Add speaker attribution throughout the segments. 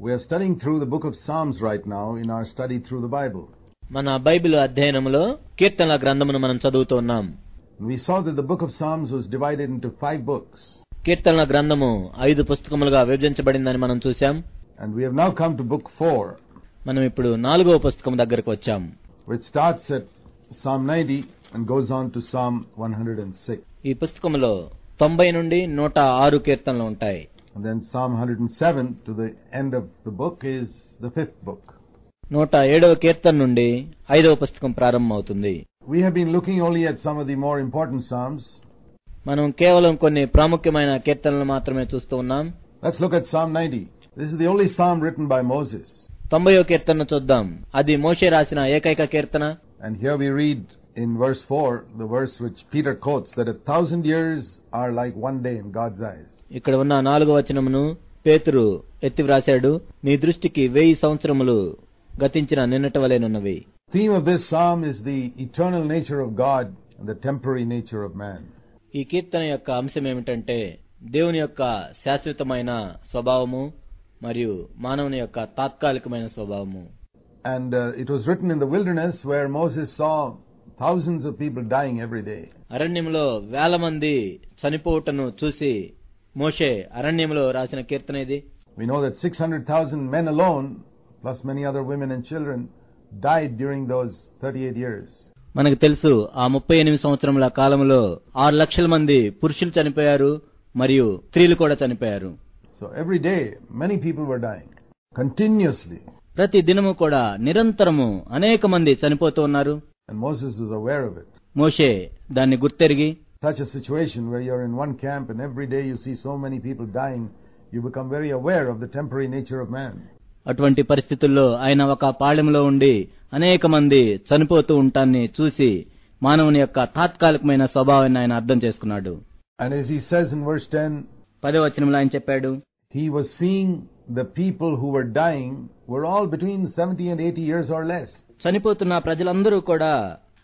Speaker 1: We are studying through the book of Psalms right now in our study through the Bible.
Speaker 2: మన Bible అధ్యయనములో కీర్తనల గ్రంథమును మనం చదువుతున్నాం.
Speaker 1: We saw that the book of Psalms was divided into 5 books.
Speaker 2: కీర్తనల గ్రంథము 5 పుస్తకములుగా విభజించబడిందని మనం చూశాం.
Speaker 1: And we have now come to book 4.
Speaker 2: మనం ఇప్పుడు 4వ పుస్తకం దగ్గరకు వచ్చాం.
Speaker 1: Which starts at Psalm 90 and goes on to Psalm 106.
Speaker 2: ఈ పుస్తకములో 90 నుండి 106 కీర్తనలు ఉంటాయి.
Speaker 1: And then Psalm 107 to the end of the book is the 5th book.
Speaker 2: 107వ కీర్తన నుండి 5వ పుస్తకం ప్రారంభమవుతుంది.
Speaker 1: We have been looking only at some of the more important psalms.
Speaker 2: మనం కేవలం కొన్ని ప్రాముఖ్యమైన కీర్తనలు మాత్రమే చూస్తూ ఉన్నాం.
Speaker 1: Let's look at Psalm 90. This is the only psalm written by Moses.
Speaker 2: 90వ కీర్తనను చూద్దాం. అది మోషే రాసిన ఏకైక కీర్తన.
Speaker 1: And here we read in verse 4, the verse which Peter quotes, that 1,000 years are like one day in God's eyes.
Speaker 2: ఇక్కడ ఉన్న 4వ వచనమును పేతురు ఎత్తి వ్రాశాడు. నీ దృష్టికి 1000 సంవత్సరములు గతించిన నిన్నటి వలెనున్నవి.
Speaker 1: Theme of this psalm is the eternal nature of God and the temporary nature of man.
Speaker 2: ఈ కీర్తన యొక్క అంశం ఏమిటంటే దేవుని యొక్క శాశ్వతమైన స్వభావము మరియు మానవుని యొక్క తాత్కాలికమైన స్వభావము.
Speaker 1: And it was written in the wilderness where Moses saw thousands of people dying every day.
Speaker 2: అరణ్యంలో వేల మంది చనిపోవటను చూసి మోషే అరణ్యంలో రాసిన కీర్తన ఇది.
Speaker 1: We know that 600,000 men alone, plus many other women and children, died during those 38 years.
Speaker 2: మనకు తెలుసు ఆ 38 సంవత్సరముల కాలంలో 6 లక్షల మంది పురుషులు చనిపోయారు మరియు స్త్రీలు కూడా చనిపోయారు.
Speaker 1: So every day many people were dying continuously.
Speaker 2: ప్రతి దినము కూడా నిరంతరము అనేక మంది చనిపోతూ ఉన్నారు.
Speaker 1: And Moses was aware of it.
Speaker 2: మోషే దాన్ని గుర్తెరిగి,
Speaker 1: Such a situation where you're in one camp and every day you see so many people dying, you become very aware of the temporary nature of man.
Speaker 2: అటువంటి పరిస్థితుల్లో ఆయన ఒక పాళెంలో ఉండి అనేక మంది చనిపోతూ ఉంటాన్ని చూసి మానవుని యొక్క తాత్కాలికమైన స్వభావాన్ని ఆయన అర్థం చేసుకున్నాడు.
Speaker 1: And as he says in verse 10,
Speaker 2: 10వ వచనంలో ఆయన చెప్పాడు,
Speaker 1: he was seeing the people who were dying were all between 70 and 80 years or less.
Speaker 2: చనిపోతున్న ప్రజలందరూ కూడా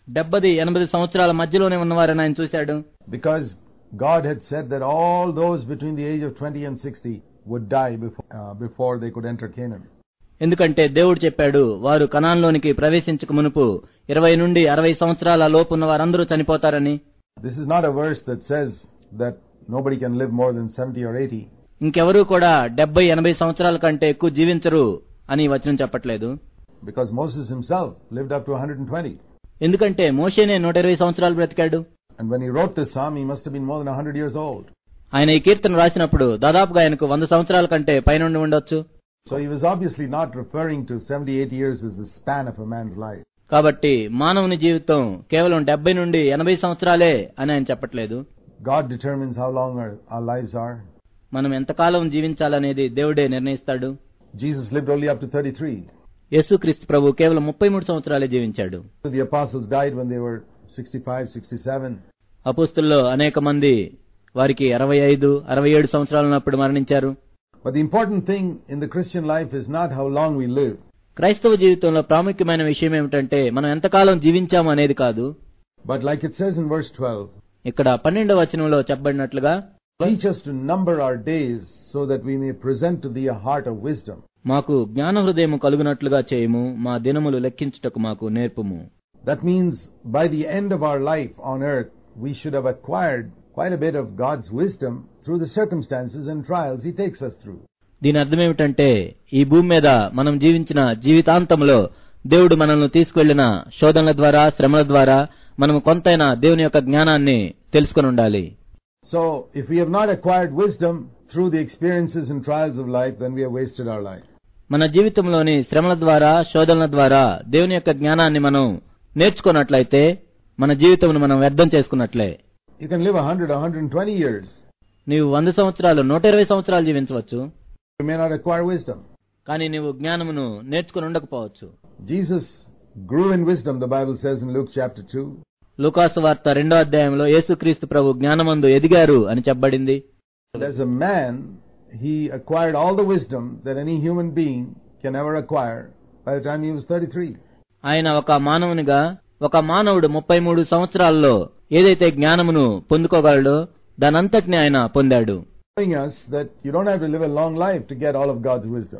Speaker 2: 70-80 సంవత్సరాల మధ్యలోనే ఉన్నవారని ఆయన చూశాడు.
Speaker 1: Because God had said that all those between the age of 20 and 60 would die before they could enter Canaan.
Speaker 2: ఎందుకంటే దేవుడు చెప్పాడు వారు కనాన్లోనికి ప్రవేశించక మునుపు 20 నుండి 60 సంవత్సరాల లోపు ఉన్న వారందరూ చనిపోతారని.
Speaker 1: This is not a verse that says that nobody can live more than 70 or 80.
Speaker 2: ఇంకెవరూ కూడా 70-80 సంవత్సరాల కంటే ఎక్కువ జీవించరు అని వచనం చెప్పట్లేదు.
Speaker 1: Because Moses himself lived up to 120.
Speaker 2: ఎందుకంటే మోషేనే 120 సంవత్సరాలు బ్రతికాడు.
Speaker 1: And when he wrote this psalm, he must have been more than 100 years old.
Speaker 2: ఆయన ఈ కీర్తన రాసినప్పుడు దాదాపుగా ఆయనకు 100 సంవత్సరాల కంటే పైనుండి ఉండొచ్చు.
Speaker 1: So he was obviously not referring to 70-80 years as the span of a man's life.
Speaker 2: కాబట్టి మానవుని జీవితం కేవలం 70 నుండి 80 సంవత్సరాలే అని ఆయన చెప్పట్లేదు.
Speaker 1: God determines how long our lives are.
Speaker 2: మనం ఎంతకాలం జీవించాలనేది దేవుడే నిర్ణయిస్తాడు.
Speaker 1: Jesus lived only up to 33.
Speaker 2: యేసుక్రీస్తు ప్రభు కేవలం 33 సంవత్సరాలే జీవించాడు.
Speaker 1: The apostles died when they were 65, 67.
Speaker 2: అపోస్తలుల్లో అనేక మంది వారికి 65-67 సంవత్సరాలు ఉన్నప్పుడు మరణించారు.
Speaker 1: But the important thing in the Christian life is not how long we live.
Speaker 2: క్రైస్తవ జీవితంలో ప్రాముఖ్యమైన విషయం ఏమిటంటే మనం ఎంతకాలం జీవించాము అనేది కాదు.
Speaker 1: But like it says in verse 12,
Speaker 2: ఇక్కడ 12వ వచనంలో చెప్పబడినట్లుగా,
Speaker 1: teach us to number our days so that we may present to thee a heart of wisdom.
Speaker 2: మాకు జ్ఞాన హృదయము కలుగునట్లుగా చేయము, మా దినములు లెక్కించుటకు మాకు నేర్పుము.
Speaker 1: That means by the end of our life on earth, we should have acquired quite a bit of God's wisdom through the circumstances and trials he takes us through.
Speaker 2: దీని అర్థం ఏమిటంటే ఈ భూమి మీద మనం జీవించిన జీవితాంతంలో దేవుడు మనల్ని తీసుకెళ్లిన శోధనల ద్వారా, శ్రమల ద్వారా మనం కొంతైనా దేవుని యొక్క జ్ఞానాన్ని తెలుసుకొని ఉండాలి.
Speaker 1: So if we have not acquired wisdom through the experiences and trials of life, then we have wasted our life.
Speaker 2: మన జీవితంలోని శ్రమల ద్వారా, శోధనల ద్వారా దేవుని యొక్క జ్ఞానాన్ని మనం నేర్చుకున్నట్లయితే మన జీవితంను మనం వ్యర్థం చేసుకున్నట్లే.
Speaker 1: You can live 100 or 120 years.
Speaker 2: నీవు 100 సంవత్సరాలు, 120 సంవత్సరాలు జీవించవచ్చు.
Speaker 1: You may not acquire wisdom.
Speaker 2: కానీ నీవు జ్ఞానమును నేర్చుకుని ఉండకపోవచ్చు.
Speaker 1: Jesus grew in wisdom, the Bible says in Luke chapter 2.
Speaker 2: లూకాసు వార్త 2వ అధ్యాయంలో యేసుక్రీస్తు ప్రభు జ్ఞానమందు ఎదిగారు అని చెప్పబడింది.
Speaker 1: As a man, he acquired all the wisdom that any human being can ever acquire by the time he was 33.
Speaker 2: ఆయన ఒక మానవునిగా, ఒక మానవుడు 33 సంవత్సరాల్లో ఏదైతే జ్ఞానమును పొందుకోగలడో దానంతటిని ఆయన పొందాడు.
Speaker 1: Showing us that you don't have to live a long life to get all of God's wisdom.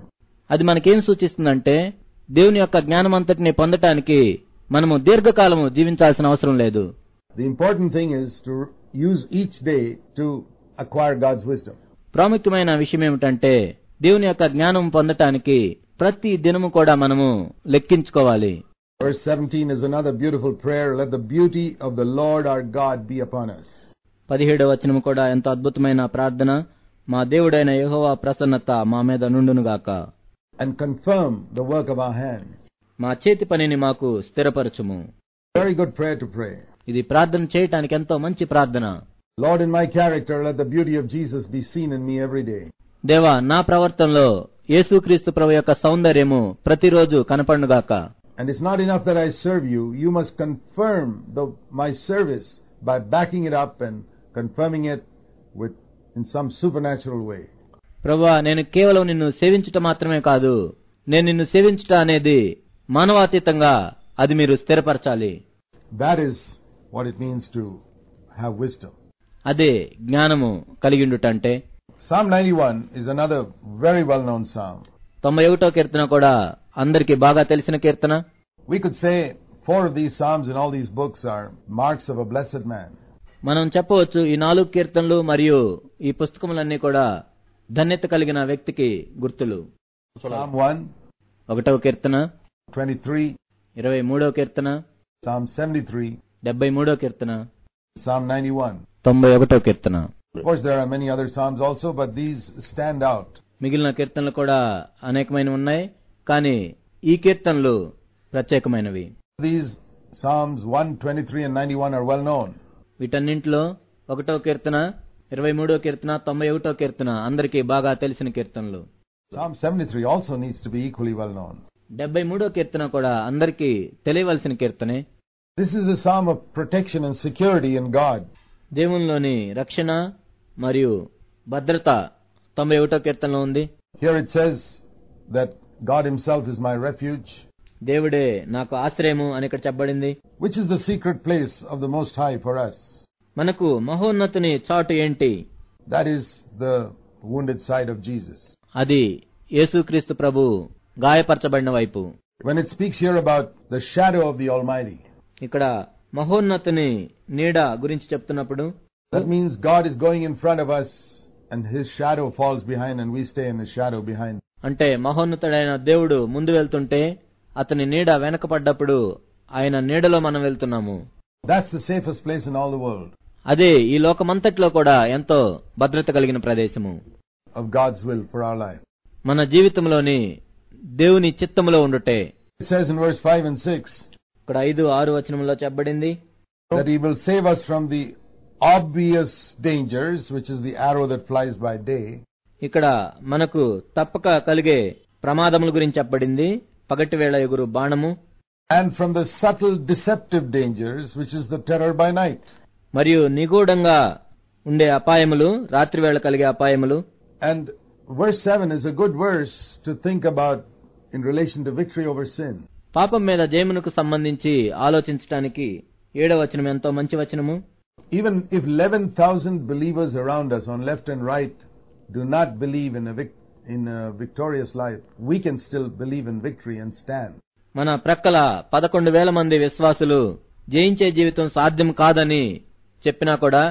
Speaker 2: అది మనకేం సూచిస్తుందంటే దేవుని యొక్క జ్ఞానమంతటిని పొందటానికి మనము దీర్ఘకాలము జీవించాల్సిన అవసరం లేదు.
Speaker 1: The important thing is to use each day to acquire God's wisdom.
Speaker 2: ప్రాముఖ్యమైన విషయం ఏమిటంటే దేవుని యొక్క జ్ఞానం పొందటానికి ప్రతి దినము కూడా మనము లెక్కించుకోవాలి.
Speaker 1: Verse 17 is another beautiful prayer. Let the beauty of the Lord our God be upon us.
Speaker 2: 17వ వచనము కూడా ఎంతో అద్భుతమైన ప్రార్థన. మా దేవుడైన యెహోవా ప్రసన్నత మా మీద నుండునుగాక.
Speaker 1: And confirm the work of our hands.
Speaker 2: మా చేతి పనిని మాకు స్థిరపరచుము.
Speaker 1: Very good prayer to pray.
Speaker 2: ఇది ప్రార్థన చేయటానికి ఎంతో మంచి ప్రార్థన.
Speaker 1: Lord, in my character, let the beauty of Jesus be seen in me every day.
Speaker 2: దేవా, నా ప్రవర్తనలో యేసుక్రీస్తు ప్రభు యొక్క సౌందర్యము ప్రతిరోజు కనపడునుగాక.
Speaker 1: And it's not enough that I serve you. You must confirm my service by backing it up and confirming it in some supernatural way.
Speaker 2: ప్రభువా, నేను కేవలం నిన్ను సేవించుట మాత్రమే కాదు, నేను నిన్ను సేవించుట అనేది మానవాతీతంగా అది మీరు స్థిరపరచాలి.
Speaker 1: That is what it means to have wisdom.
Speaker 2: అదే జ్ఞానము కలిగిండుట అంటే.
Speaker 1: Psalm 91 is another very well-known psalm.
Speaker 2: 91వ కీర్తన కూడా అందరికీ బాగా తెలిసిన కీర్తన.
Speaker 1: We could say 4 of these psalms in all these books are marks of a blessed man.
Speaker 2: మనం చెప్పవచ్చు ఈ 4 కీర్తనలు మరియు ఈ పుస్తకములన్నీ కూడా ధన్యత కలిగిన వ్యక్తికి గుర్తులు.
Speaker 1: Psalm 1,
Speaker 2: 1వ కీర్తన,
Speaker 1: 23,
Speaker 2: 23వ కీర్తన,
Speaker 1: Psalm 73,
Speaker 2: 73వ Keerthana,
Speaker 1: Psalm 91.
Speaker 2: 91వ Keerthana.
Speaker 1: Of course, there are many other psalms also, but these stand out.
Speaker 2: మిగిలిన కీర్తనలు కూడా అనేకమైనవి ఉన్నాయి, కానీ ఈ కీర్తనలు ప్రత్యేకమైనవి.
Speaker 1: These psalms 1, 23 and 91 are well known.
Speaker 2: వీటన్నింటిలో 1వ కీర్తన, 23వ కీర్తన, 91వ కీర్తన అందరికీ బాగా తెలిసిన కీర్తనలు.
Speaker 1: Psalm 73 also needs to be equally well known.
Speaker 2: 73వ కీర్తన కూడా అందరికీ తెలియవలసిన కీర్తనే.
Speaker 1: This is a psalm of protection and security in God.
Speaker 2: దేవునిలోని రక్షణ మరియు భద్రత 91వ కీర్తనలో ఉంది.
Speaker 1: Here it says that God himself is my refuge.
Speaker 2: దేవుడే నాకు ఆశ్రయము అని ఇక్కడ చెప్పబడింది.
Speaker 1: Which is the secret place of the Most High for us?
Speaker 2: మనకు మహోన్నతుని చాటు ఏంటి?
Speaker 1: That is the wounded side of Jesus.
Speaker 2: అది యేసుక్రీస్తు ప్రభు గాయపరచబడిన వైపు.
Speaker 1: When it speaks here about the shadow of the Almighty,
Speaker 2: ఇక్కడ మహోన్నతుని నీడ గురించి చెప్తున్నప్పుడు,
Speaker 1: that means God is going in front of us and his shadow falls behind and we stay in his shadow behind.
Speaker 2: అంటే మహోన్నతుడైన దేవుడు ముందు వెళ్తుంటే అతని నీడ వెనకపడ్డప్పుడు ఆయన నీడలో మనం వెళ్తున్నాము.
Speaker 1: That's the safest place in all the world.
Speaker 2: అదే ఈ లోకమంతట్లో కూడా ఎంతో భద్రత కలిగిన ప్రదేశము.
Speaker 1: Of God's will for our life.
Speaker 2: మన జీవితంలోని దేవుని చిత్తములో ఉండుటే.
Speaker 1: It says in verse 5 and 6,
Speaker 2: ఇక్కడ 5-6 వచనములో చెప్పబడింది,
Speaker 1: that he will save us from the obvious dangers, which is the arrow that flies by day.
Speaker 2: ఇక్కడ మనకు తప్పక కలిగే ప్రమాదముల గురించి చెప్పబడింది, పగటి వేళ ఎగురు బాణము.
Speaker 1: And from the subtle deceptive dangers, which is the terror by night.
Speaker 2: మరియు నిగూఢంగా ఉండే అపాయములు, రాత్రి వేళ కలిగే అపాయములు.
Speaker 1: And verse 7 is a good verse to think about in relation to victory over sin.
Speaker 2: పాపం మీద జయమునకు సంబంధించి ఆలోచించడానికి 7వ వచనం ఎంతో మంచి వచనము.
Speaker 1: Even if 11,000 believers around us on left and right do not believe in a victorious life, we can still believe in victory and stand.
Speaker 2: మన ప్రక్కల 11,000 మంది విశ్వాసులు జయించే జీవితం సాధ్యం కాదని చెప్పినా కూడా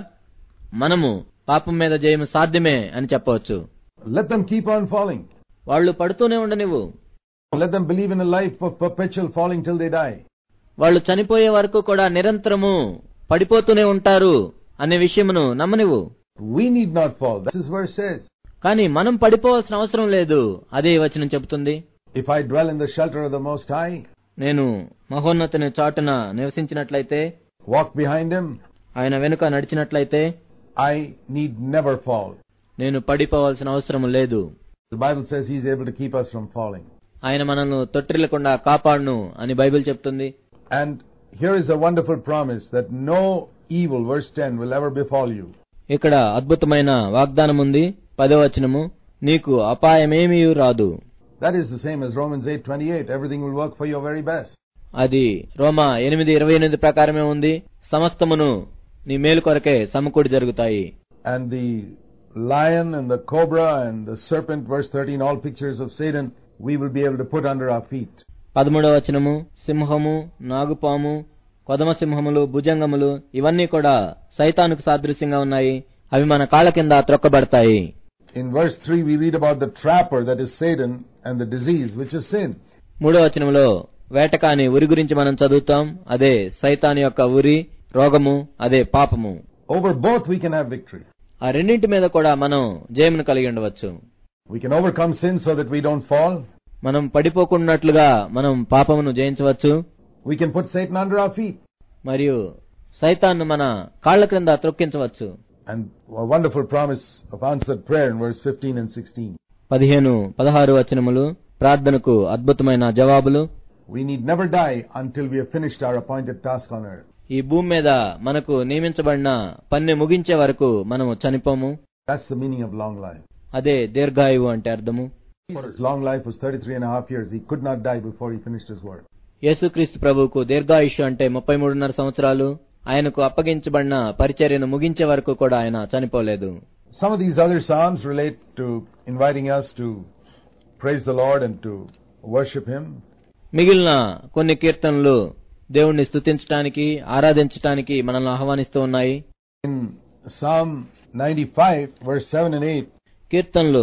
Speaker 2: మనము పాపం మీద జయము సాధ్యమే అని చెప్పవచ్చు.
Speaker 1: Let them keep on falling.
Speaker 2: వాళ్ళు పడుతూనే ఉండనివ్వు.
Speaker 1: Let them believe in a life of perpetual falling till they die.
Speaker 2: వాళ్ళు చనిపోయే వరకు కూడా నిరంతరము పడిపోతూనే ఉంటారు అనే విషయమును నమ్మనివ్వు.
Speaker 1: We need not fall. This verse says.
Speaker 2: కానీ మనం పడిపోవాల్సిన అవసరం లేదు, అదే వచనం చెబుతుంది.
Speaker 1: If I dwell in the shelter of the Most High,
Speaker 2: నేను మహోన్నతుని చాటున నివసించినట్లయితే,
Speaker 1: walk behind him,
Speaker 2: ఆయన వెనుక నడిచినట్లయితే,
Speaker 1: I need never fall.
Speaker 2: నేను పడిపోవాల్సిన అవసరం లేదు.
Speaker 1: The Bible says he is able to keep us from falling.
Speaker 2: ఆయన మనల్ని తొట్టిల్లకుండా కాపాడును అని బైబిల్ చెప్తుంది.
Speaker 1: And here is a wonderful promise that no evil, verse 10, will ever befall you.
Speaker 2: ఇక్కడ అద్భుతమైన వాగ్దానం ఉంది, 10వ వచనము, నీకు అపాయమేమీ రాదు.
Speaker 1: That is the same as Romans 8:28. Everything will work for your very best.
Speaker 2: అది రోమా 8:28 ప్రకారమే ఉంది. సమస్తమును నీ మేలు కొరకే సమకూడి జరుగుతాయి.
Speaker 1: And the lion and the cobra and the serpent, verse 13, all pictures of Satan, we will be able to put under our feet.
Speaker 2: 13వ వచనము, సింహము, నాగుపాము, కొదమ సింహములు, భుజంగములు ఇవన్నీ కూడా సైతానుకు సాదృశ్యంగా ఉన్నాయి. అవి మన కాళ్ల కింద త్రొక్కబడతాయి.
Speaker 1: In verse 3 we read about the trapper, that is Satan, and the disease, which is sin.
Speaker 2: 3వ వచనంలో వేటకాని ఉరి గురించి మనం చదువుతాం. అదే సైతాను యొక్క ఉరి, రోగము, అదే పాపము.
Speaker 1: Over both we can have victory.
Speaker 2: ఆ రెండింటి మీద కూడా మనం జయమును కలిగి ఉండవచ్చు.
Speaker 1: We can overcome sin so that we don't fall.
Speaker 2: మనం పడిపోకున్నట్లుగా మనం పాపమును జయించవచ్చు.
Speaker 1: We can put Satan under our feet.
Speaker 2: మరియు సైతాన్ను మన కాళ్ల క్రింద త్రొక్కించవచ్చు.
Speaker 1: And a wonderful promise of answered prayer in verse 15 and 16.
Speaker 2: 15-16 వచనములు ప్రార్థనకు అద్భుతమైన జవాబులు.
Speaker 1: We need never die until we have finished our appointed task on earth.
Speaker 2: ఈ భూమి మీద మనకు నియమించబడిన పని ముగించే వరకు మనము చనిపోము.
Speaker 1: That's the meaning of long life.
Speaker 2: అదే దీర్ఘాయువు అంటే అర్థము.
Speaker 1: His long life was 33.5 years. He could not die before he finished his work.
Speaker 2: యేసుక్రీస్తు ప్రభువుకు దీర్ఘాయుష్యు అంటే 33.5 సంవత్సరాలు. ఆయనకు అప్పగించబడిన పరిచర్యను ముగించే వరకు కూడా ఆయన చనిపోలేదు.
Speaker 1: Some of these other psalms relate to inviting us to praise the Lord and to worship Him.
Speaker 2: మిగిలిన కొన్ని కీర్తనలు దేవుణ్ణి స్తుతించడానికి, ఆరాధించడానికి మనల్ని ఆహ్వానిస్తూ ఉన్నాయి.
Speaker 1: In Psalm 95 verse 7 and 8
Speaker 2: కీర్తనలు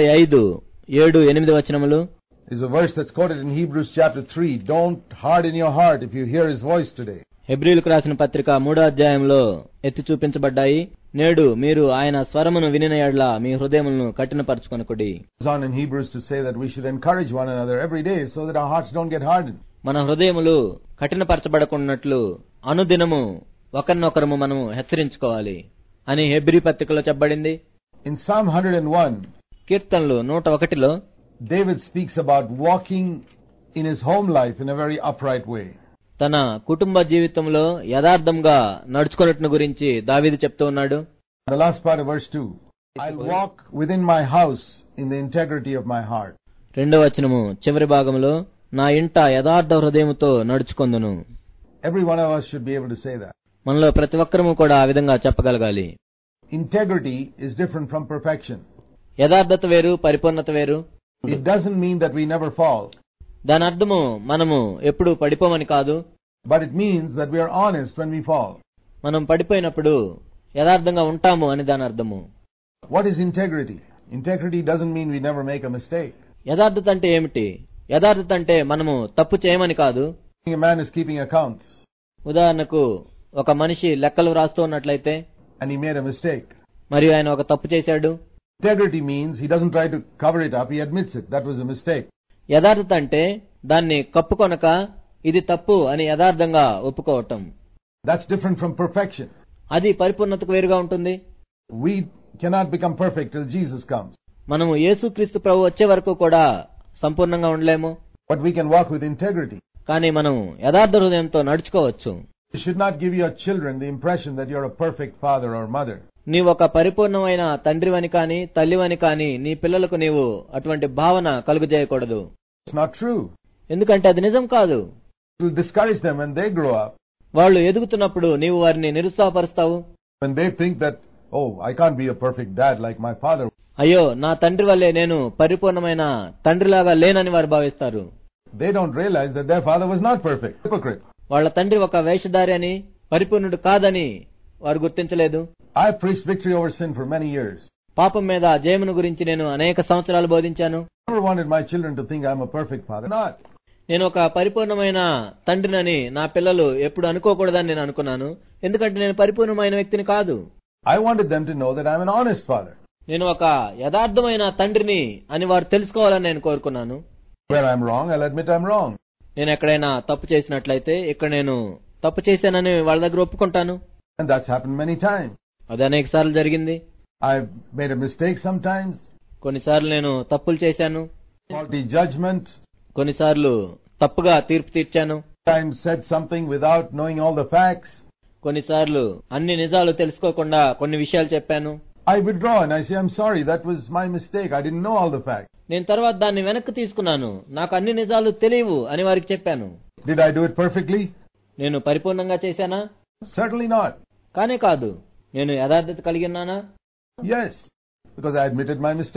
Speaker 2: 95:7-8 వచనములు
Speaker 1: is a verse that's quoted in Hebrews chapter 3. Don't harden your heart if you hear His voice today.
Speaker 2: హెబ్రీయులకు రాసిన పత్రిక 3వ అధ్యాయంలో ఎత్తి చూపించబడ్డాయి. నేడు మీరు ఆయన స్వరమును వినిన యెడల మీ హృదయములను కఠినపరచుకొనకుడి.
Speaker 1: It's on in Hebrews to say that we should encourage one another every day so that our hearts don't get hardened.
Speaker 2: మన హృదయములు కఠినపరచబడకున్నట్లు అనుదినము ఒకరినొకరము మనము హెచ్చరించుకోవాలి అని హెబ్రీ పత్రికలో చెప్పబడింది.
Speaker 1: In Psalm 101,
Speaker 2: కీర్తనలు 101లో
Speaker 1: David speaks about walking in his home life in a very upright way.
Speaker 2: తన కుటుంబ జీవితంలో యథార్థంగా నడుచుకున్నట్టు గురించి దావీదు చెప్తూ ఉన్నాడు.
Speaker 1: The last part of verse 2, I'll walk within my house in the integrity of my heart.
Speaker 2: 2వ వచనము చివరి భాగంలో నా ఇంట యథార్థ హృదయముతో నడుచుకొందును.
Speaker 1: Every one of us should be able to say that.
Speaker 2: మనలో ప్రతి ఒక్కరము కూడా ఆ విధంగా చెప్పగలగాలి.
Speaker 1: Integrity is different from perfection.
Speaker 2: యథార్థత వేరు, పరిపూర్ణత వేరు.
Speaker 1: It doesn't mean that we never fall,
Speaker 2: దాని అర్థము మనము ఎప్పుడు పడిపోమని కాదు.
Speaker 1: but it means that we are honest when we fall.
Speaker 2: మనం పడిపోయినప్పుడు యథార్థంగా ఉంటాము అని దాని అర్థము.
Speaker 1: What is integrity? Integrity doesn't mean we never make a mistake.
Speaker 2: యథార్థత అంటే ఏమిటి? యథార్థత అంటే మనము తప్పు చేయమని కాదు.
Speaker 1: A man is keeping accounts
Speaker 2: ఉదాహరణకు ఒక మనిషి లెక్కలు రాస్తూ ఉన్నట్లయితే
Speaker 1: and he made a mistake.
Speaker 2: మరియు ఆయన ఒక తప్పు చేశాడు.
Speaker 1: Integrity means he doesn't try to cover it up, he admits it. That was a mistake.
Speaker 2: యథార్థత అంటే దాన్ని కప్పుకొనక ఇది తప్పు అని యథార్థంగా ఒప్పుకోవటం.
Speaker 1: That's different from perfection.
Speaker 2: అది పరిపూర్ణతకు వేరుగా ఉంటుంది.
Speaker 1: We cannot become perfect till Jesus comes.
Speaker 2: మనము యేసుక్రీస్తు ప్రభు వచ్చే వరకు కూడా సంపూర్ణంగా ఉండలేము.
Speaker 1: But we can walk with integrity.
Speaker 2: కానీ మనం యథార్థ హృదయంతో నడుచుకోవచ్చు.
Speaker 1: You should not give your children the impression that you're a perfect father or mother.
Speaker 2: నీవు ఒక పరిపూర్ణమైన తండ్రివని కాని తల్లివని కాని నీ పిల్లలకు నీవు అటువంటి భావన కలుగజేయకూడదు.
Speaker 1: It's not true.
Speaker 2: ఎందుకంటే అది నిజం కాదు.
Speaker 1: It will discourage them when they grow up.
Speaker 2: వాళ్ళు ఎదుగుతున్నప్పుడు నీవు వారిని నిరుత్సాహపరుస్తావు.
Speaker 1: When they think that, oh, I can't be a perfect dad like my father.
Speaker 2: అయ్యో, నా తండ్రి వల్లే నేను పరిపూర్ణమైన తండ్రిలాగా లేనని వారు భావిస్తారు.
Speaker 1: They don't realize that their father was not perfect. Hypocrite.
Speaker 2: వాళ్ళ తండ్రి ఒక వేషధారి అని, పరిపూర్ణుడు కాదని వారు గుర్తించలేదు.
Speaker 1: I've preached victory over sin for many years.
Speaker 2: పాపం మీద జయమును గురించి నేను అనేక సంవత్సరాలు బోధించాను.
Speaker 1: I never wanted my children to think I'm a perfect father. Not.
Speaker 2: నేను ఒక పరిపూర్ణమైన తండ్రినని నా పిల్లలు ఎప్పుడు అనుకోకూడదని నేను అనుకున్నాను. ఎందుకంటే నేను పరిపూర్ణమైన వ్యక్తిని కాదు.
Speaker 1: I wanted them to know that I'm an honest father.
Speaker 2: నేను ఒక యథార్థమైన తండ్రిని అని వారు తెలుసుకోవాలని నేను కోరుకున్నాను.
Speaker 1: Where I'm wrong, I'll admit I'm wrong.
Speaker 2: నేను ఎక్కడైనా తప్పు చేసినట్లయితే ఇక్కడ నేను తప్పు చేశానని వాళ్ళ దగ్గర ఒప్పుకుంటాను.
Speaker 1: And that's happened many times.
Speaker 2: అది అనేక సార్లు జరిగింది.
Speaker 1: I've made a mistake sometimes.
Speaker 2: కొన్నిసార్లు నేను తప్పులు చేశాను.
Speaker 1: Faulty judgment.
Speaker 2: కొన్నిసార్లు తప్పుగా తీర్పు తీర్చాను.
Speaker 1: Sometimes said something without knowing all the facts.
Speaker 2: కొన్నిసార్లు అన్ని నిజాలు తెలుసుకోకుండా కొన్ని విషయాలు చెప్పాను.
Speaker 1: I withdraw and I say, I'm sorry, that was my mistake. I didn't know all the facts.
Speaker 2: నేను తర్వాత దాన్ని వెనక్కి తీసుకున్నాను. నాకు అన్ని నిజాలు తెలియవు అని వారికి చెప్పాను.
Speaker 1: Did I do it perfectly?
Speaker 2: నేను పరిపూర్ణంగా చేశానా?
Speaker 1: Certainly not.
Speaker 2: కానే కాదు. నేను యథార్థత కలిగి ఉన్నానా?
Speaker 1: Yes, because I admitted my mistake.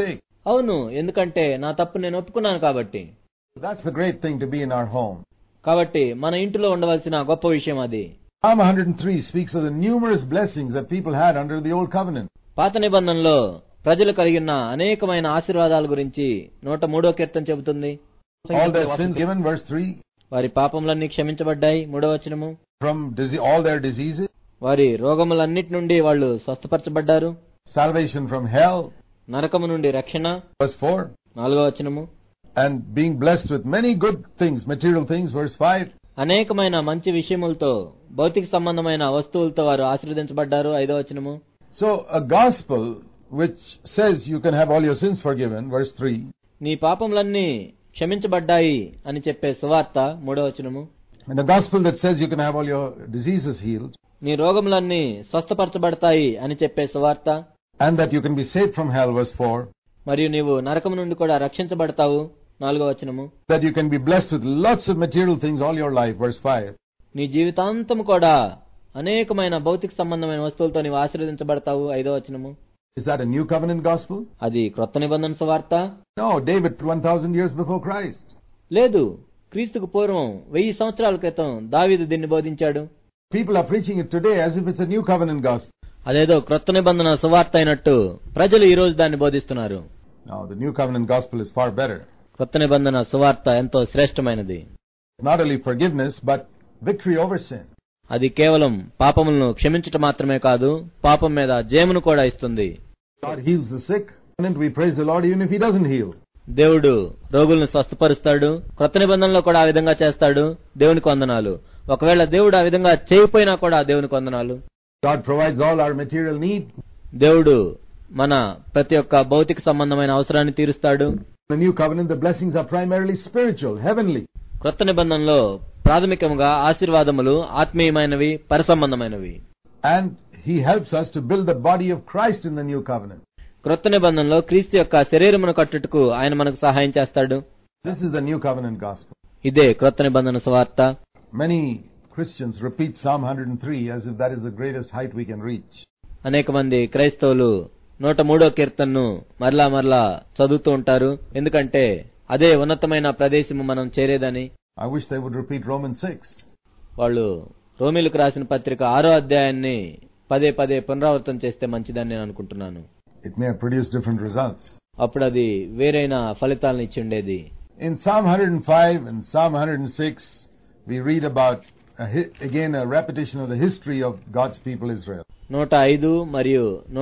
Speaker 2: అవును, ఎందుకంటే నా తప్పు నేను ఒప్పుకున్నాను కాబట్టి.
Speaker 1: That's the great thing to be in our home.
Speaker 2: కాబట్టి మన ఇంటిలో ఉండవలసిన గొప్ప విషయం అది.
Speaker 1: Psalm 103 speaks of the numerous blessings that people had under the old covenant.
Speaker 2: పాత నిబంధనలో ప్రజలు కలిగిన అనేకమైన ఆశీర్వాదాల గురించి 103వ కీర్తన చెబుతుంది.
Speaker 1: All their sins given, verse 3.
Speaker 2: వారి పాపములన్నీ క్షమించబడ్డాయి, 3వ వచనము.
Speaker 1: From all their diseases.
Speaker 2: వారి రోగములన్నిటి నుండి వాళ్ళు స్వస్థపరచబడ్డారు.
Speaker 1: Salvation from hell.
Speaker 2: నరకము నుండి రక్షణ,
Speaker 1: verse 4.
Speaker 2: 4వ వచనము.
Speaker 1: And being blessed with many good things, material things, verse 5.
Speaker 2: అనేకమైన మంచి విషయములతో, భౌతిక సంబంధమైన వస్తువులతో వారు ఆశీర్వదించబడ్డారు, 5వ వచనము.
Speaker 1: So a gospel which says you can have all your sins forgiven, verse 3.
Speaker 2: నీ పాపములన్నీ క్షమించబడ్డాయి అని చెప్పే సువార్త, 3వ వచనము.
Speaker 1: And a gospel that says you can have all your diseases healed.
Speaker 2: నీ రోగములన్నీ స్వస్థపరచబడతాయి అని చెప్పే సువార్త.
Speaker 1: And that you can be saved from hell, verse 4.
Speaker 2: మరియు నీవు నరకము నుండి కూడా రక్షించబడతావు, 4వ వచనము.
Speaker 1: That you can be blessed with lots of material things all your life, verse 5.
Speaker 2: నీ జీవితాంతము కూడా అనేకమైన భౌతిక సంబంధమైన వస్తువులతో నీవు ఆశీర్వదించబడతావు, 5వ వచనము.
Speaker 1: Is that a new covenant gospel?
Speaker 2: అది క్రొత్త నిబంధన సువార్త?
Speaker 1: No, David 1000 years before Christ.
Speaker 2: లేదు, క్రీస్తుకు పూర్వం 1000 సంవత్సరాల క్రితం దావీదు దీన్ని బోధించాడు.
Speaker 1: People are preaching it today as if it's a new covenant gospel.
Speaker 2: అదేదో క్రొత్త నిబంధన సువార్త అయినట్టు ప్రజలు ఈ రోజు దాన్ని బోధిస్తున్నారు.
Speaker 1: No, the new covenant gospel is far better.
Speaker 2: క్రొత్త నిబంధన సువార్త ఎంతో శ్రేష్టమైనది.
Speaker 1: Not only forgiveness, but victory over sin.
Speaker 2: అది కేవలం పాపములను క్షమించటం మాత్రమే కాదు, పాపం మీద జయమును కూడా ఇస్తుంది.
Speaker 1: God heals the sick, and we praise the Lord even if He doesn't heal.
Speaker 2: దేవుడు రోగులను స్వస్థపరుస్తాడు, క్రొత్త నిబంధనలో కూడా ఆ విధంగా చేస్తాడు, దేవునికి వందనాలు. ఒకవేళ దేవుడు ఆ విధంగా చేయకపోయినా కూడా దేవునికి వందనాలు.
Speaker 1: God provides all our material need.
Speaker 2: దేవుడు మన ప్రతి ఒక్క భౌతిక సంబంధమైన అవసరాన్ని తీరుస్తాడు.
Speaker 1: The new covenant, the blessings are primarily spiritual, heavenly.
Speaker 2: క్రొత్త నిబంధనలో ప్రాథమికంగా ఆశీర్వాదములు ఆత్మీయమైనవి, పరసంబంధమైనవి.
Speaker 1: And He helps us to build the body of Christ in the new covenant.
Speaker 2: క్రొత్త నిబంధనలో క్రీస్తు యొక్క శరీరమును కట్టుటకు ఆయన మనకు సహాయం చేస్తాడు.
Speaker 1: This is the new covenant gospel.
Speaker 2: ఇదే క్రొత్త నిబంధన సువార్త.
Speaker 1: Many Christians repeat Psalm 103 as if that is the greatest height we can reach.
Speaker 2: అనేక మంది క్రైస్తవులు 103వ కీర్తనను మరలా మరలా చదువుతూ ఉంటారు, ఎందుకంటే అదే ఉన్నతమైన ప్రదేశము మనం చేరేదని.
Speaker 1: I wish they would repeat Romans 6.
Speaker 2: వాళ్ళు రోమీలకు రాసిన పత్రిక 6వ అధ్యాయాన్ని పదే పదే పునరావృతం చేస్తే మంచిదని నేను అనుకుంటున్నాను.
Speaker 1: It may have produced different results.
Speaker 2: అప్పుడు అది వేరైన ఫలితాలను ఇచ్చి ఉండేది.
Speaker 1: In Psalm 105 and Psalm 106, we read about again a repetition of the history of God's people Israel.
Speaker 2: 105 మరియు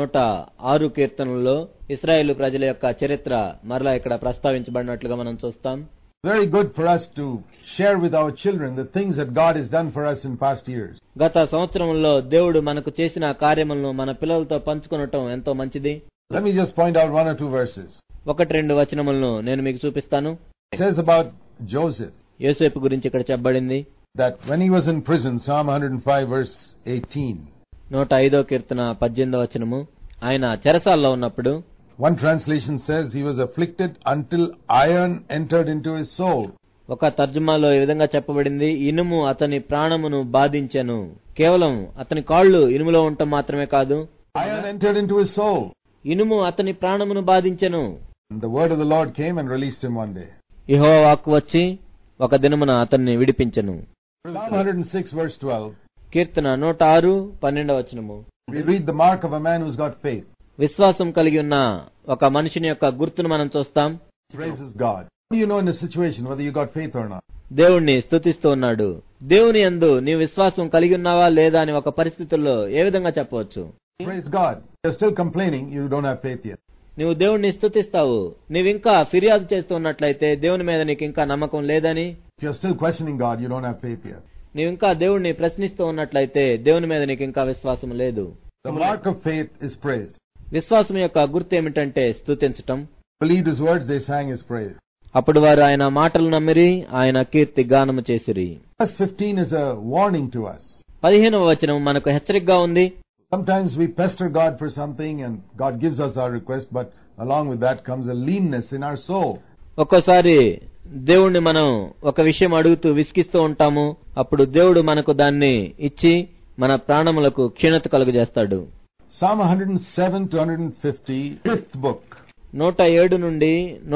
Speaker 2: 106 కీర్తనల్లో ఇశ్రాయేలు ప్రజల యొక్క చరిత్ర మరలా ఇక్కడ ప్రస్తావించబడినట్లుగా మనం చూస్తాం.
Speaker 1: Very good for us to share with our children the things that God has done for us in past years.
Speaker 2: గత సంవత్సరంలో దేవుడు మనకు చేసిన కార్యములను మన పిల్లలతో పంచుకొనటం ఎంతో మంచిది.
Speaker 1: Let me just point out one or two verses.
Speaker 2: 1-2 వచనములను నేను మీకు చూపిస్తాను.
Speaker 1: It says about Joseph
Speaker 2: యోసేపు గురించి ఇక్కడ చెప్పబడింది.
Speaker 1: that when he was in prison, Psalm 105 verse 18.
Speaker 2: 105వ కీర్తన 18వ వచనము, ఆయన చెరసాల్లో ఉన్నప్పుడు.
Speaker 1: One translation says he was afflicted until iron entered into his soul.
Speaker 2: ఒక తర్జుమాలో ఈ విధంగా చెప్పబడింది, ఇనుము అతని ప్రాణమును బాధించెను. కేవలం అతని కాళ్ళు ఇనుములో ఉండటం మాత్రమే కాదు,
Speaker 1: Iron entered into his soul.
Speaker 2: ఇనుము అతని ప్రాణమును బాధించెను.
Speaker 1: And the word of the Lord came and released him one day.
Speaker 2: యెహోవా వాక్కు వచ్చి ఒక దినమున అతన్ని విడిపించెను.
Speaker 1: Psalm 106 verse 12.
Speaker 2: కీర్తన 106:12 వచనము.
Speaker 1: We read the mark of a man who's got faith.
Speaker 2: విశ్వాసం కలిగి ఉన్న ఒక మనిషిని యొక్క గుర్తును మనం చూస్తాం.
Speaker 1: Praises God. How do you know in a situation whether you got faith or not?
Speaker 2: దేవుణ్ణి స్తుతిస్తూ ఉన్నాడు. దేవుని యందు నీవు విశ్వాసం కలిగి ఉన్నావా లేదా అని ఒక పరిస్థితుల్లో ఏ విధంగా చెప్పవచ్చు?
Speaker 1: Praise God. You're still complaining, you don't have faith yet.
Speaker 2: నీవు దేవుణ్ణి స్తుతిస్తావు, నీవింకా ఫిర్యాదు చేస్తూ ఉన్నట్లయితే దేవుని మీద నీకు ఇంకా నమ్మకం లేదని.
Speaker 1: If you're still questioning God, you don't have faith yet.
Speaker 2: నీవింకా దేవుణ్ణి ప్రశ్నిస్తూ ఉన్నట్లయితే దేవుని మీద నీకు ఇంకా విశ్వాసం లేదు.
Speaker 1: The mark of faith is praise.
Speaker 2: విశ్వాసం యొక్క గుర్తు ఏమిటంటే స్తుతించటం.
Speaker 1: Believed his words, they sang his praise.
Speaker 2: అప్పుడు వారు ఆయన మాటలు నమ్మిరి, ఆయన కీర్తి గానము చేసిరి.
Speaker 1: Verse 15 is a warning to us.
Speaker 2: 15వ వచనం మనకు హెచ్చరికగా ఉంది.
Speaker 1: Sometimes we pester God for something and God gives us our request, but along with that comes a leanness in our soul.
Speaker 2: ఒక్కోసారి దేవుణ్ణి మనం ఒక విషయం అడుగుతూ విసిగిస్తూ ఉంటాము, అప్పుడు దేవుడు మనకు దాన్ని ఇచ్చి మన ప్రాణములకు క్షీణత కలుగజేస్తాడు.
Speaker 1: Psalm 107 to 150, 5th book.
Speaker 2: 107 నుండి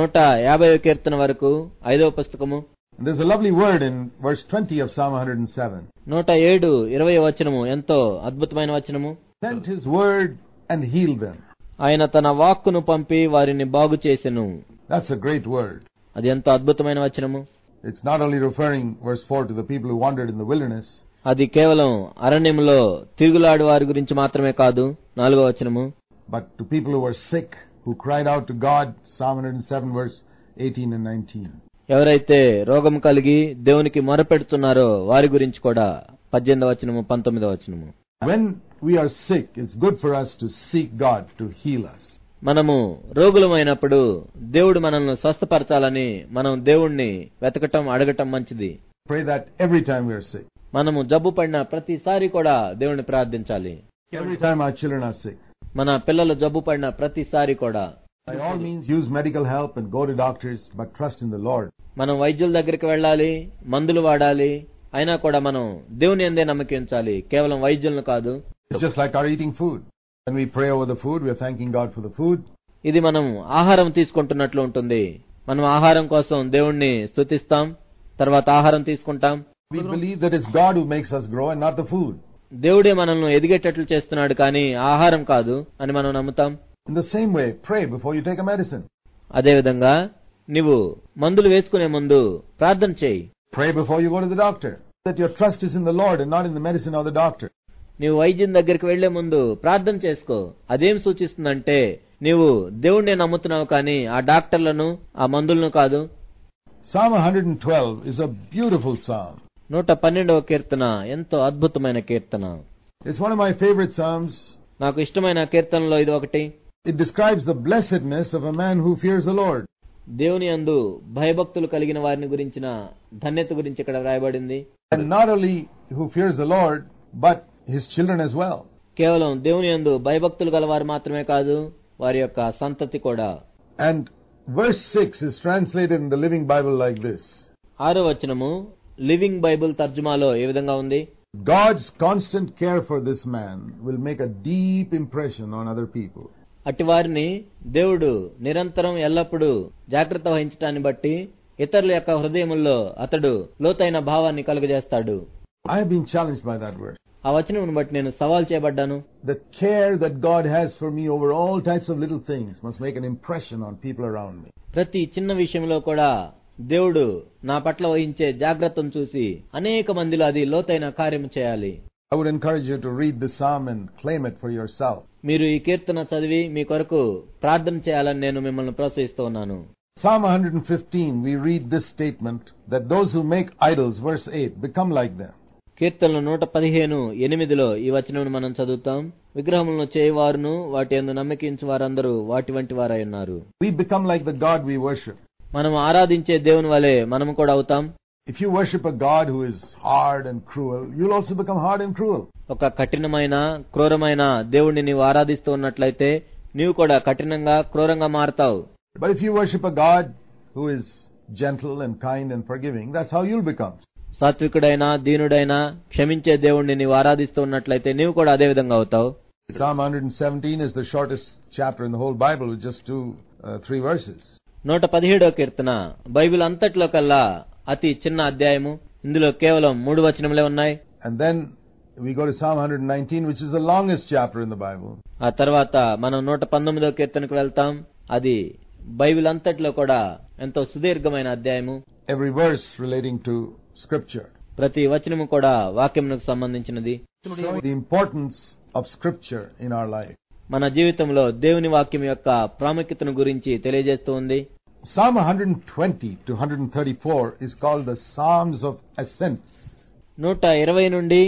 Speaker 2: 150 కీర్తన వరకు 5వ పుస్తకము.
Speaker 1: There's a lovely word in verse 20 of Psalm 107.
Speaker 2: 107 20వ వచనము ఎంతో అద్భుతమైన వచనము.
Speaker 1: Sent his word and healed them.
Speaker 2: ఆయన తన వాక్కును పంపి వారిని బాగు చేసెను.
Speaker 1: That's a great word.
Speaker 2: అది ఎంతో అద్భుతమైన వచనము.
Speaker 1: It's not only referring, verse 4, to the people who wandered in the wilderness.
Speaker 2: అది కేవలం అరణ్యములో తిరుగులాడు వారి గురించి మాత్రమే కాదు, 4వ వచనము.
Speaker 1: But to people who were sick, who cried out to God, Psalm 107, verse 18 and 19.
Speaker 2: ఎవరైతే రోగం కలిగి దేవునికి మొరపెడుతున్నారో వారి గురించి కూడా 18వ వచనము 19వ వచనము.
Speaker 1: When we are sick, it's good for us to seek God to heal us.
Speaker 2: మనము రోగులమైనప్పుడు దేవుడు మనల్ని స్వస్థపరచాలని మనం దేవుణ్ణి వెతకటం అడగటం మంచిది.
Speaker 1: Pray that every time we are sick.
Speaker 2: మనము జబ్బు పడిన ప్రతిసారి కూడా దేవుణ్ణి ప్రార్థించాలి.
Speaker 1: Every time our children are sick.
Speaker 2: మన పిల్లలు జబ్బు పడిన ప్రతిసారి కూడా
Speaker 1: By all means, use medical help and go to doctors, but trust in the Lord.
Speaker 2: మనం వైద్యుల దగ్గరికి వెళ్ళాలి, మందులు వాడాలి, అయినా కూడా మనం దేవుని యందే నమ్మకించాలి, కేవలం వైద్యులను కాదు.
Speaker 1: It's just like our eating food. When we pray over the food, we are thanking God for the food.
Speaker 2: ఇది మనం ఆహారం తీసుకుంటున్నట్లు ఉంటుంది. మనం ఆహారం కోసం దేవుణ్ణి స్తుతిస్తాం, తర్వాత ఆహారం తీసుకుంటాం.
Speaker 1: We believe that it's God who makes us grow and not the food.
Speaker 2: దేవుడే మనల్ని ఎదిగేటట్లు చేస్తున్నాడు, కానీ ఆహారం కాదు అని మనం నమ్ముతాం.
Speaker 1: In the same way, pray before you take a medicine.
Speaker 2: అదేవిధంగా నీవు మందులు వేసుకునే ముందు ప్రార్థన చేయి.
Speaker 1: Pray before you go to the doctor. That your trust is in the Lord and not in the medicine or the doctor.
Speaker 2: నీవు వైద్యం దగ్గరికి వెళ్లే ముందు ప్రార్థన చేసుకో. అదేం సూచిస్తుందంటే నీవు దేవుణ్ణి నమ్ముతున్నావు, కానీ ఆ డాక్టర్లను ఆ మందులను కాదు.
Speaker 1: Psalm 112 is a beautiful psalm.
Speaker 2: 112వ కీర్తన ఎంతో అద్భుతమైన కీర్తన.
Speaker 1: It's one of my favorite psalms.
Speaker 2: నాకు ఇష్టమైన కీర్తనలో ఇది ఒకటి.
Speaker 1: It describes the blessedness of a man who fears the Lord.
Speaker 2: దేవుని యందు భయభక్తులు కలిగిన వారిని గురించిన ధన్యత గురించి ఇక్కడ రాయబడింది.
Speaker 1: And not only who fears the Lord, but his children as well.
Speaker 2: కేవలం దేవుని యందు భయభక్తులు గలవారు మాత్రమే కాదు, వారి యొక్క సంతతి కూడా.
Speaker 1: And verse 6 is translated in the Living Bible like this.
Speaker 2: 6వ వచనము లివింగ్ బైబిల్ తర్జుమాలో ఏ విధంగా ఉంది?
Speaker 1: God's constant care for this man will make a deep impression on other people.
Speaker 2: అటివారిని దేవుడు నిరంతరం ఎల్లప్పుడూ జాగ్రత్త వహించటాన్ని బట్టి ఇతరుల యొక్క హృదయముల్లో అతడు లోతైన భావాన్ని కలుగజేస్తాడు.
Speaker 1: I have been challenged by that verse.
Speaker 2: ఆ వచనమును బట్టి నేను సవాల్ చేయబడ్డాను.
Speaker 1: The care that God has for me over all types of little things must make an impression on people around me.
Speaker 2: ప్రతి చిన్న విషయంలో కూడా దేవుడు నా పట్ల వహించే జాగ్రత్తను చూసి అనేక మందిలో అది లోతైన కార్యము చేయాలి.
Speaker 1: I would encourage you to read this psalm and claim it for yourself.
Speaker 2: మీరు ఈ కీర్తన చదివి మీ కొరకు ప్రార్థన చేయాలని నేను మిమ్మల్ని ప్రోత్సహిస్తూ ఉన్నాను.
Speaker 1: Psalm 115, we read this statement that those who make idols, verse 8, become like them.
Speaker 2: కీర్తనలు 115:8 ఈ వచనం మనం చదువుతాం. విగ్రహములను చేయవారును వాటి యందు నమ్మకించు వారందరూ వాటి వంటి వారై ఉన్నారు.
Speaker 1: We become like the God we worship.
Speaker 2: మనం ఆరాధించే దేవుని వలె మనము కూడా అవుతాం.
Speaker 1: If you worship a God who is hard and cruel, you'll also become hard and cruel.
Speaker 2: ఒక కఠినమైన క్రూరమైన దేవుణ్ణి నీవు ఆరాధిస్తూ ఉన్నట్లయితే నీవు కూడా కఠినంగా క్రూరంగా మారతావు.
Speaker 1: But if you worship a God who is gentle and kind and forgiving, that's how you'll become.
Speaker 2: సాత్వికుడైన దీనుడైన క్షమించే దేవుణ్ణి నీవు ఆరాధిస్తూ ఉన్నట్లయితే నీవు కూడా అదే విధంగా అవుతావు.
Speaker 1: Psalm 117 is the shortest chapter in the whole Bible with just 3 verses.
Speaker 2: 117వ కీర్తన బైబిల్ అంతట్లో కల్లా అతి చిన్న అధ్యాయము. ఇందులో కేవలం 3 వచనములే ఉన్నాయి.
Speaker 1: And then we go to Psalm 119, which is the longest chapter in the Bible.
Speaker 2: ఆ తర్వాత మనం 119వ కీర్తనకు వెళ్తాం. అది బైబిల్ అంతట్లో కూడా ఎంతో సుదీర్ఘమైన అధ్యాయము.
Speaker 1: Every verse relating to Scripture.
Speaker 2: ప్రతి వచనము కూడా వాక్యమునకు సంబంధించినది.
Speaker 1: The importance of Scripture in our life.
Speaker 2: మన జీవితంలో దేవుని వాక్యం యొక్క ప్రాముఖ్యతను గురించి తెలియజేస్తూ ఉంది.
Speaker 1: Psalm 120 to 134 is called the Psalms of Ascents.
Speaker 2: 120 నుండి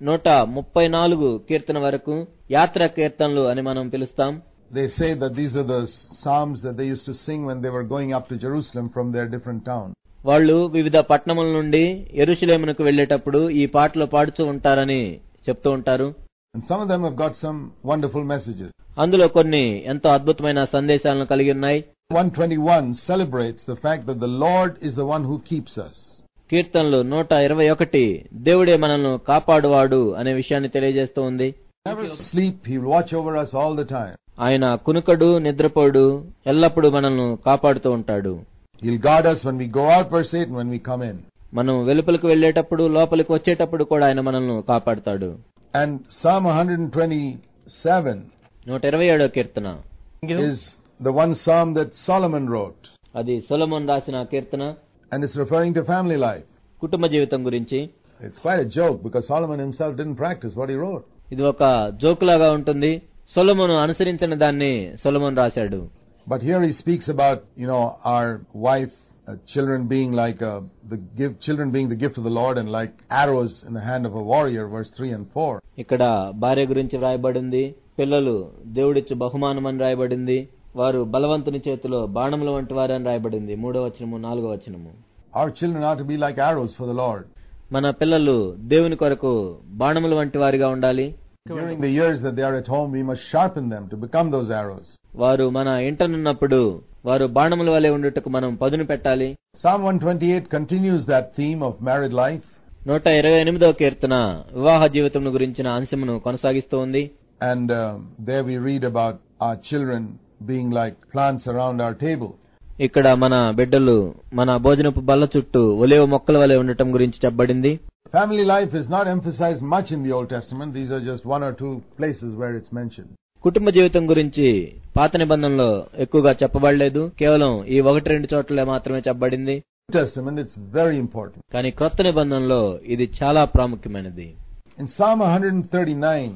Speaker 2: 134 కీర్తన వరకు యాత్రా కీర్తనలు అని మనం పిలుస్తాం.
Speaker 1: They say that these are the psalms that they used to sing when they were going up to Jerusalem from their different towns.
Speaker 2: వాళ్ళు వివిధ పట్టణముల నుండి యెరూషలేమునకు వెళ్లేటప్పుడు ఈ పాటలు పాడుతూ ఉంటారని చెప్తూ ఉంటారు.
Speaker 1: And some of them have got some wonderful messages.
Speaker 2: అందులో కొన్ని ఎంతో అద్భుతమైన సందేశాలను కలిగి ఉన్నాయి.
Speaker 1: 121 celebrates the fact that the Lord is the one who keeps us.
Speaker 2: కీర్తనలు 121 దేవుడే మనల్ని కాపాడువాడు అనే విషయాన్ని తెలియజేస్తూ ఉంది.
Speaker 1: Never sleep, he will watch over us all the time.
Speaker 2: ఆయన కునుకడు నిద్రపోడు, ఎల్లప్పుడూ మనల్ని కాపాడుతూ ఉంటాడు.
Speaker 1: He'll guard us when we go out, verse 8, and when we come in.
Speaker 2: మనం వెలుపలికి వెళ్లేటప్పుడు లోపలికి వచ్చేటప్పుడు కూడా ఆయన మనల్ని కాపాడుతాడు.
Speaker 1: And Psalm 127
Speaker 2: 127వ Keerthana
Speaker 1: is the one psalm that Solomon wrote,
Speaker 2: అది సొలొమోను రాసిన కీర్తన.
Speaker 1: and it's referring to family life.
Speaker 2: కుటుంబ జీవితం గురించి.
Speaker 1: It's quite a joke because Solomon himself didn't practice what he wrote.
Speaker 2: ఇది ఒక జోకులాగా ఉంటుంది. సొలొమోను అనుసరించిన దాన్ని సొలొమోను రాశాడు.
Speaker 1: But here he speaks about, our wife, children being like children being the gift of the Lord and like arrows in the hand of a warrior, verse 3 and 4.
Speaker 2: ఇక్కడ భార్య గురించి వ్రాయబడింది. పిల్లలు దేవుడిచ్చు బహుమానమని రాయబడింది. వారు బలవంతుని చేతిలో బాణముల వంటి వారని రాయబడింది. 3వ వచనము 4వ వచనము.
Speaker 1: Our children are to be like arrows for the Lord.
Speaker 2: మన పిల్లలు దేవుని కొరకు బాణముల వంటి వారిగా ఉండాలి.
Speaker 1: During the years that they are at home, we must sharpen them to become those arrows.
Speaker 2: వారు మన ఇంటనున్నప్పుడు వారు బాణముల వలె ఉండుటకు మనం పదును పెట్టాలి.
Speaker 1: Psalm 128 continues that theme of married life.
Speaker 2: 128వ కీర్తన వివాహ జీవితం గురించిన అంశమును కొనసాగిస్తూ ఉంది.
Speaker 1: And there we read about our children being like plants around our table.
Speaker 2: ఇక్కడ మన బిడ్డలు మన భోజనపు బల్ల చుట్టూ ఒలీవ మొక్కల వలె ఉండటం గురించి చెప్పబడింది.
Speaker 1: Family life is not emphasized much in the Old Testament. These are just one or two places where it's mentioned.
Speaker 2: కుటుంబ జీవితం గురించి పాత నిబంధనలో ఎక్కువగా చెప్పబడలేదు. కేవలం ఈ 1-2 చోట్ల మాత్రమే చెప్పబడింది.
Speaker 1: New Testament, it's very important.
Speaker 2: కానీ క్రొత్త నిబంధనలో ఇది చాలా ప్రాముఖ్యమైనది.
Speaker 1: In Psalm 139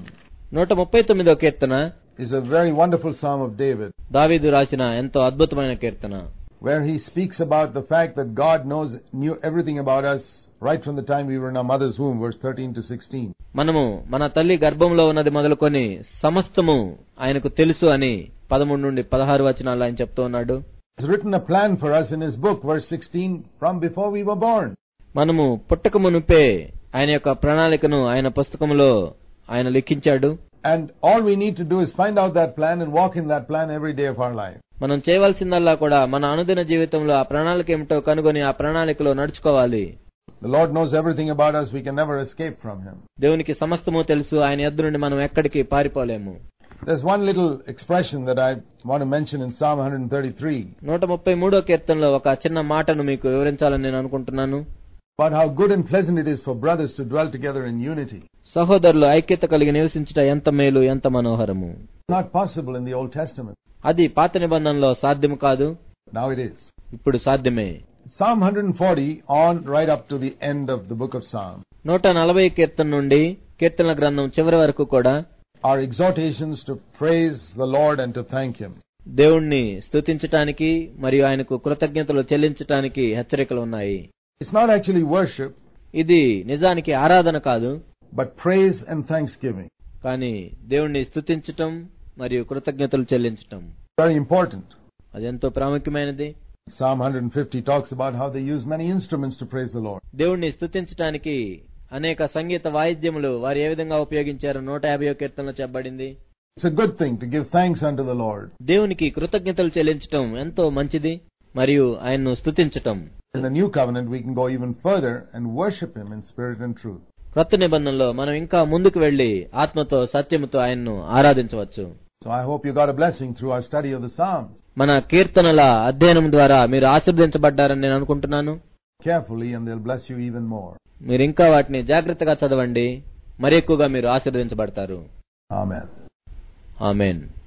Speaker 2: 139వ Keerthana
Speaker 1: is a very wonderful Psalm of David,
Speaker 2: దావీదు రాసిన ఎంతో అద్భుతమైన కీర్తన.
Speaker 1: where he speaks about the fact that God knew everything about us right from the time we were in our mother's womb, verse 13 to 16.
Speaker 2: మనము మన తల్లి గర్భంలో ఉన్నది మొదలుకొని సమస్తము ఆయనకు తెలుసు అని 13 నుండి 16 వచనాలు ఆయన చెప్తూ ఉన్నాడు.
Speaker 1: He's written a plan for us in his book, verse 16, from before we were born.
Speaker 2: మనము పుట్టక మునుపే ఆయన యొక్క ప్రణాళికను ఆయన పుస్తకంలో ఆయన లిఖించాడు.
Speaker 1: And all we need to do is find out that plan and walk in that plan every day of our life.
Speaker 2: మనం చేయవలసిందల్లా కూడా మన అనుదిన జీవితంలో ఆ ప్రణాళిక ఏమిటో కనుగొని ఆ ప్రణాళికలో నడుచుకోవాలి.
Speaker 1: The Lord knows everything about us. We can never escape from Him.
Speaker 2: దేవునికి సమస్తము తెలుసు. ఆయన యొద్ద నుండి మనం ఎక్కడికి పారిపోలేము.
Speaker 1: There's one little expression that I want to mention in Psalm 133.
Speaker 2: 133వ కీర్తనలో ఒక చిన్న మాటను మీకు వివరించాలని నేను అనుకుంటున్నాను.
Speaker 1: About how good and pleasant it is for brothers to dwell together in unity.
Speaker 2: సహోదరులు ఐక్యత కలిగి నివసించుట ఎంత మేలు, ఎంత మనోహరము.
Speaker 1: Not possible in the Old Testament.
Speaker 2: అది పాత నిబంధనలో సాధ్యం కాదు.
Speaker 1: Now it is.
Speaker 2: ఇప్పుడు సాధ్యమే.
Speaker 1: Psalm 140 on right up to the end of the book of Psalms
Speaker 2: 140 కీర్తన నుండి కీర్తనల గ్రంథం చివరి వరకు కూడా
Speaker 1: are exhortations to praise the Lord and to thank Him.
Speaker 2: దేవుణ్ణి స్తుతించటానికి మరియు ఆయనకు కృతజ్ఞతలు చెల్లించటానికి హెచ్చరికలు ఉన్నాయి.
Speaker 1: It's not actually worship,
Speaker 2: ఇది నిజానికి ఆరాధన కాదు,
Speaker 1: but praise and thanksgiving.
Speaker 2: కానీ దేవుణ్ణి స్తుతించటం మరియు కృతజ్ఞతలు చెల్లించటం
Speaker 1: Very important.
Speaker 2: అదెంతో ప్రాముఖ్యమైనది.
Speaker 1: Psalm 150 talks about how they use many instruments to praise the Lord.
Speaker 2: దేవుణ్ణి స్తుతించటానికి అనేక సంగీత వాయిద్యములు వారు ఏ విధంగా ఉపయోగించారో 150వ కీర్తనలో చెప్పబడింది.
Speaker 1: It's a good thing to give thanks unto the Lord.
Speaker 2: దేవునికి కృతజ్ఞతలు చెల్లించటం ఎంతో మంచిది మరియు ఆయన్ను స్తుతించటం.
Speaker 1: In the new covenant we can go even further and worship Him in spirit and truth.
Speaker 2: క్రొత్త నిబంధనలో మనం ఇంకా ముందుకు వెళ్లి ఆత్మతో సత్యముతో ఆయన్ను ఆరాధించవచ్చు.
Speaker 1: So I hope you got a blessing through our study of the Psalms.
Speaker 2: మన కీర్తనల అధ్యయనం ద్వారా మీరు ఆశీర్వదించబడ్డారని నేను అనుకుంటున్నాను.
Speaker 1: Carefully and they'll bless you even more.
Speaker 2: మీరు ఇంకా వాటిని జాగ్రత్తగా చదవండి, మరి ఎక్కువగా మీరు ఆశీర్వదించబడతారు.
Speaker 1: Amen.
Speaker 2: ఆమేన్.